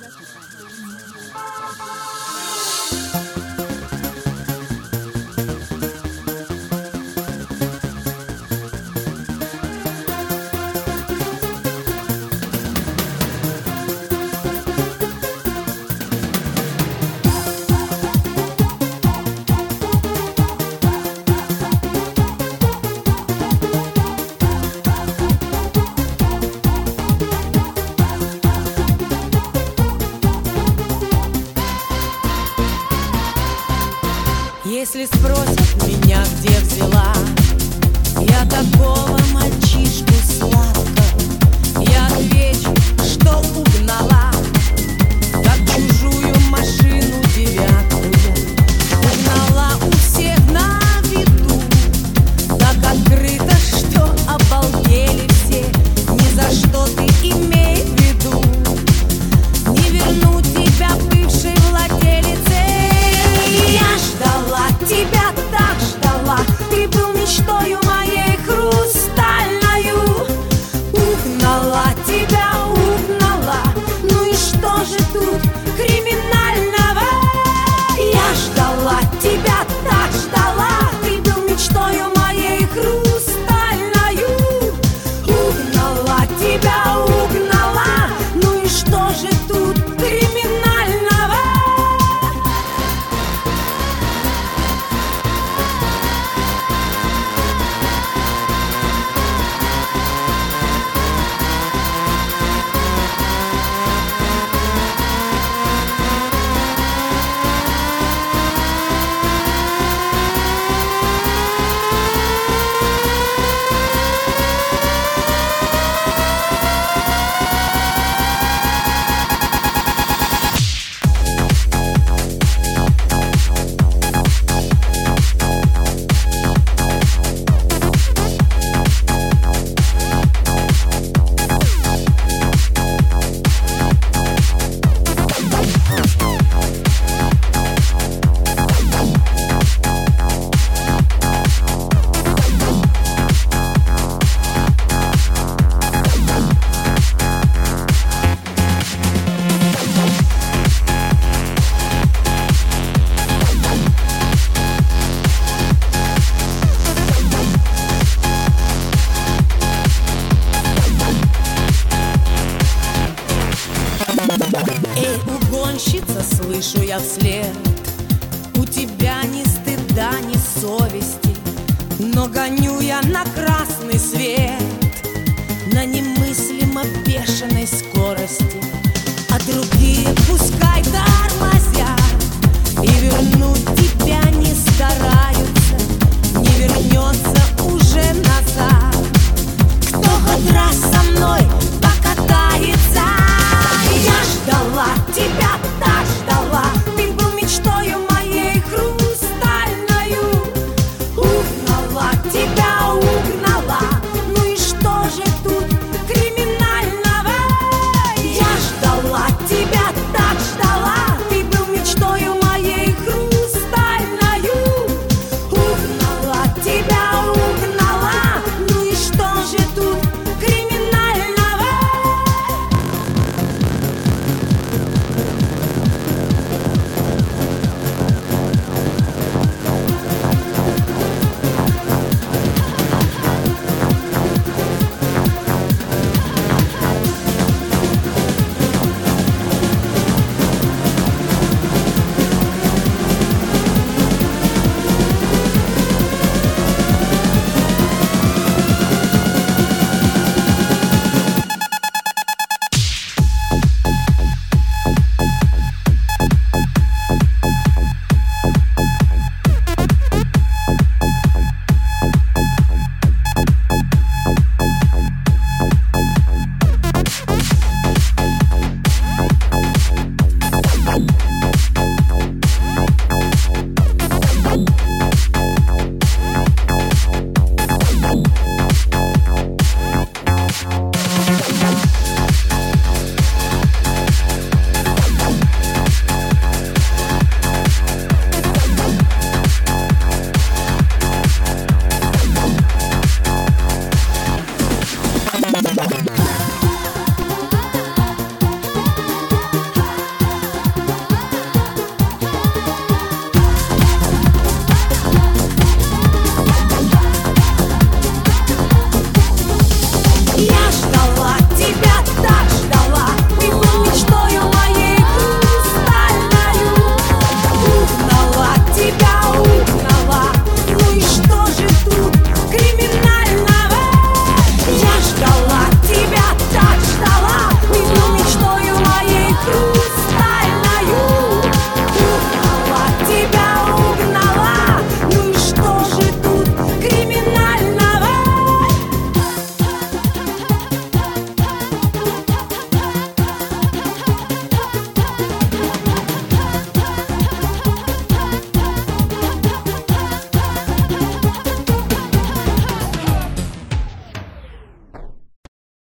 Если спросят меня, где взяла я такого мальчишку сладкого, я отвечу, что угнала, как чужую машину девятую. Угнала у всех на виду, так открыто, что обалдели все. Ни за что ты имей в виду, не верну тебя бывшей владелице. Я ждала тебя, так ждала, ты был мечтою моей хрустальною. Угнала тебя, угнала, ну и что же тут криминального? Я ждала тебя, так ждала, ты был мечтою моей хрустальною. Угнала тебя, угнала, ну и что же тут криминального? Эй, угонщица, слышу я вслед, у тебя ни стыда, ни совести, но гоню я на